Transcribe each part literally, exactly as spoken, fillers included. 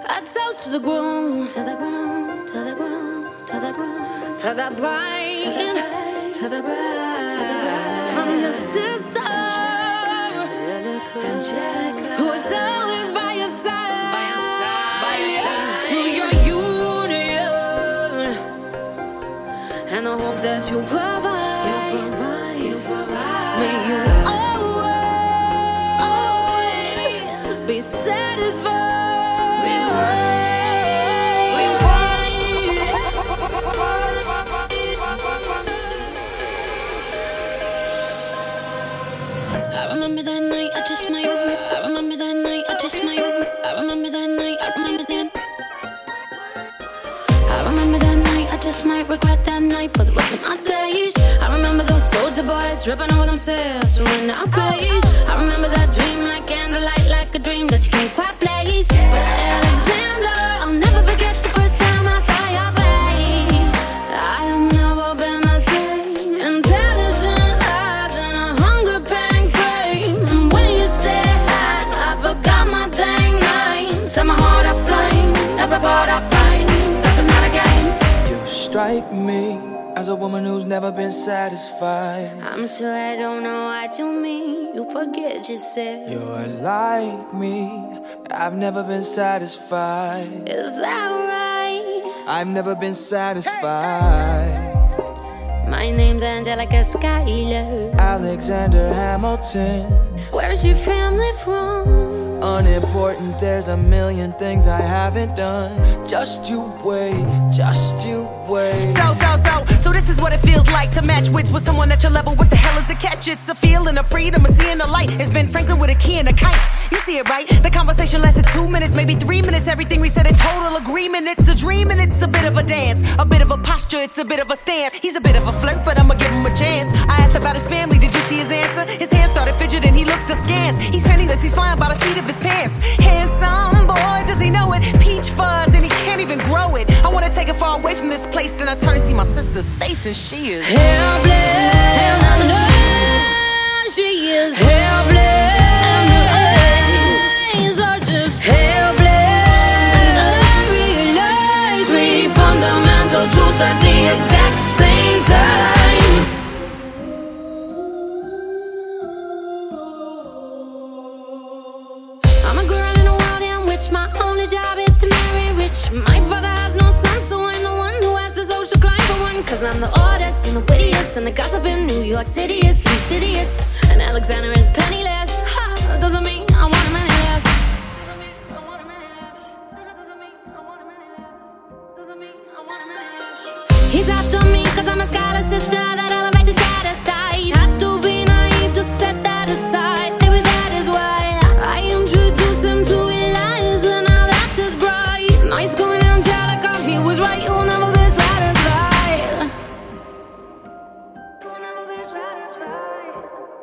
I toast to the ground, to the ground, to the ground, to the ground, to the bright, to the bright, to the bright, from your sister, Angelica, who is always by your side, by your side, by your side, to your union, and I hope that you provide, you provide, you provide. May you always, always be satisfied. I remember that night, I just might. I remember that night, I just might. I remember that night, I remember that. I remember that night, I just might regret that night for the rest of my days. I remember those soldier boys tripping over themselves when I place. I remember that dream like candlelight, like a dream that you can't quite place. But Alexander, I'll never forget the first time I saw your face. I have never been the same. Intelligent eyes and a hunger pang frame. And when you said hi, I forgot my dang name. Set my heart aflame, every part aflame. This is not a game. You strike me as a woman who's never been satisfied. I'm sure I don't know what you mean. You forget yourself. You're like me, I've never been satisfied. Is that right? I've never been satisfied. My name's Angelica Schuyler. Alexander Hamilton. Where's your family from? Unimportant, there's a million things I haven't done. Just you wait, just you wait. So, so, so, so this is what it feels like to match wits with someone at your level. What the hell is the catch? It's a feeling of freedom, of seeing the light. It's Ben Franklin with a key and a kite. You see it, right? The conversation lasted two minutes, maybe three minutes. Everything we said in total agreement. It's a dream and it's a bit of a dance, a bit of a posture, it's a bit of a stance. He's a bit of a flirt, but I'ma give him a chance. I asked about his family, did you see his answer? His hands started fidgeting, he looked askance. He's penniless, he's flying by the seat of his pants. Handsome boy, does he know it? Peach fuzz, and he can't even grow it. I wanna take it far away from this place, then I turn and see my sister's face, and she is helpless. And I know she is helpless. And her eyes are just helpless. And I realize three fundamental truths at the exact same time. I'm a girl in a world in which my only job is to marry rich. My father has no son, so I'm the one who has to social climb for one. Cause I'm the oldest and the wittiest, and the gossip in New York City is insidious. And Alexander is penniless. Ha, that doesn't mean I want him any less. Doesn't mean I want him any less. Doesn't mean I want him any less. Doesn't mean I want him any less. He's after me cause I'm a scholar sister that elevates his status. I have to be naive to set that aside. Maybe that is why I introduced him to Eliza. Now that's his bride. Nice going Angelica, he was right. You'll never be satisfied. You'll never be satisfied.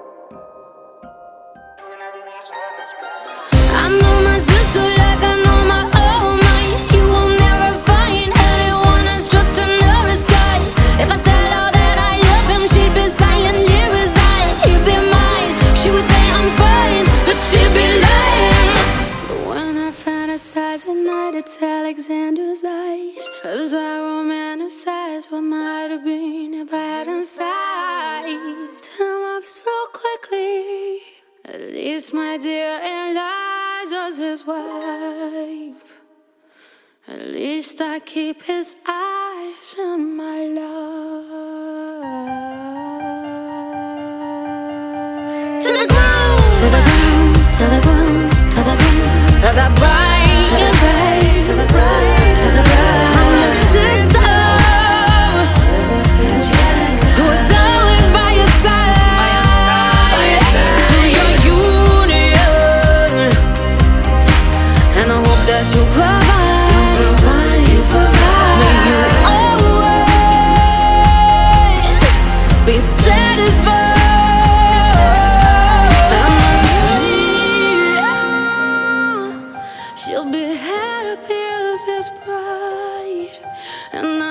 You'll never be satisfied. I know my sister like I know my own mind. You will never find anyone as trusting her as God. If I tell her that I love him, she'd be silently resign. He'd be mine. She would say I'm fine, but she'd be lying. But when I fantasize at night, it's Alexander's eyes. As I romanticize what might have been if I hadn't sized him up so quickly. At least my dear Eliza's his wife. At least I keep his eyes on my love. To the ground, to the ground, to the ground, to the ground, to the bright, to the bright, to the bright, to the bright. I'm your sister, who is always by your side, by your side, by your side. To your union, and I hope that you provide, you provide, you provide. May you always be satisfied. She'll be happy as his bride, and I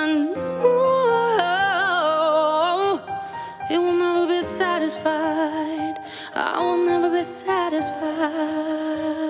know he will never be satisfied. I will never be satisfied.